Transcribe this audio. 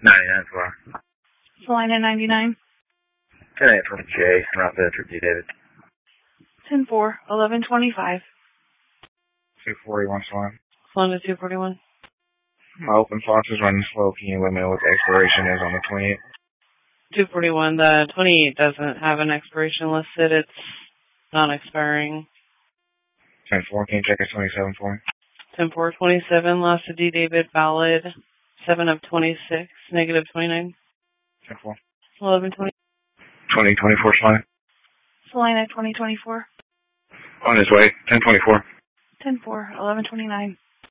99 for Salina 99. 10-8 from Jay, Route Trip D, David. 10-4, 1125. 241 Salina. Salina 241. My open faucet is running slow. Can you let me know what the expiration is on the 28th? 241. The 28 doesn't have an expiration listed. It's non-expiring. 10-4, can you check it 27 for me? 10-4, 27. Last of D. David, valid. 7 of 26, negative 29. 10-4. 1120. 2024 Salina. Salina 2024. On his way. 10-24. 10-4, 1129.